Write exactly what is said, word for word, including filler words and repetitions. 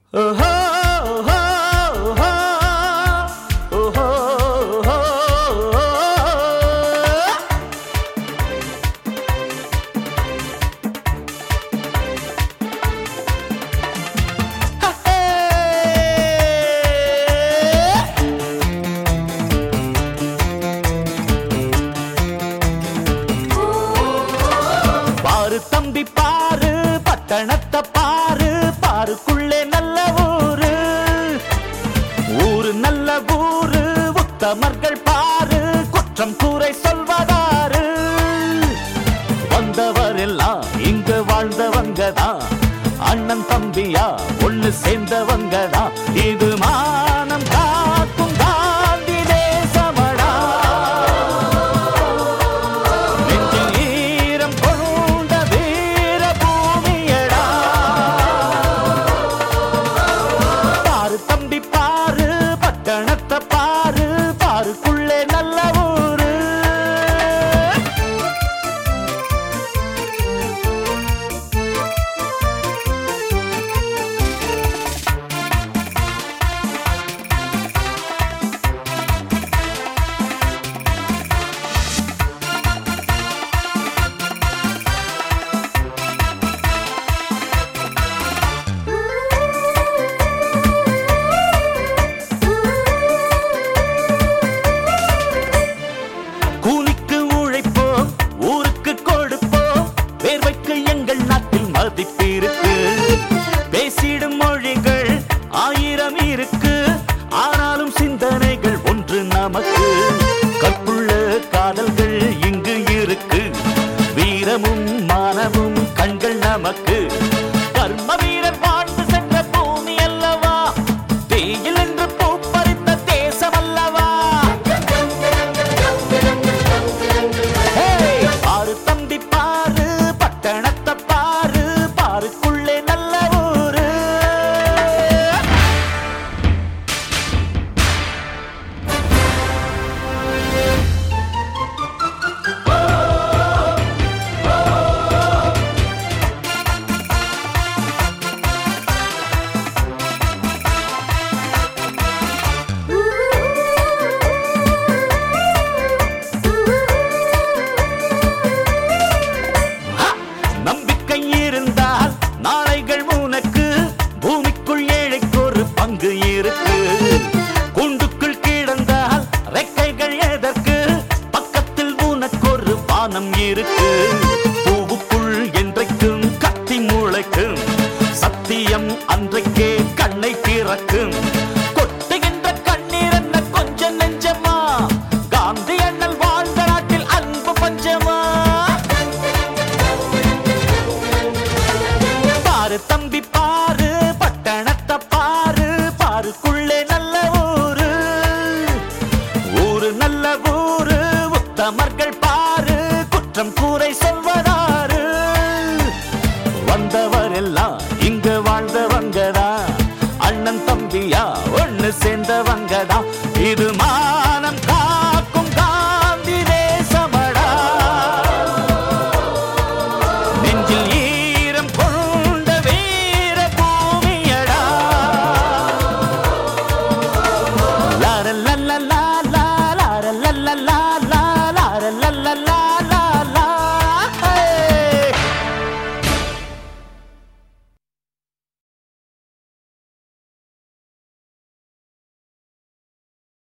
தம்பி பாரு பட்டணத்தை பாரு, பாருக்குள்ளே நல்ல ஊரு, ஊரு நல்ல ஊரு, உத்தமர்கள் பாரு, குற்றம் கூரை சொல்வதாரு. வந்தவரெல்லாம் இங்கு வாழ்ந்தவங்கதான், அண்ணன் தம்பியா ஒண்ணு சேர்ந்தவங்கதான். இது மானம் காக்கும் காந்தி தேசமடா, நெஞ்சில் ஈரம் கொண்ட வீர பூமியடா. பாரு தம்பி பாரு பட்டணத்தை பாரு, பாருக்குள்ளே நல்ல ஊரு. பேசிடும் மொழிகள் ஆயிரம் இருக்கு, ஆனாலும் சிந்தனைகள் ஒன்று நமக்கு. கற்புள்ள காதல்கள் இங்கு இருக்கு, வீரமும் மானமும் கண்கள் நமக்கு. கர்ம வீரர் வாழ்ந்து சென்ற பூமி அல்லவா, தீயில் என்று பூ பறித்த தேசம் அல்லவா. பாரு தம்பி பாரு பட்டணத்தை பாரு, பாருக்குள்ளே நல்ல ஊரு. நம்பிக்கை இருந்தால் நாளைகள் உனக்கு, பூமிக்குள் ஏழைக்கு ஒரு பங்கு இருக்கு. கூண்டுக்குள் கிடந்தால் ரெக்கைகள் எதற்கு, பக்கத்தில் உனக்கு ஒரு வானம் இருக்கு. பூவுக்குள் என்றைக்கும் கத்தி முளைக்கும், சத்தியம் அன்றைக்கே கண்ணை திறக்கும்.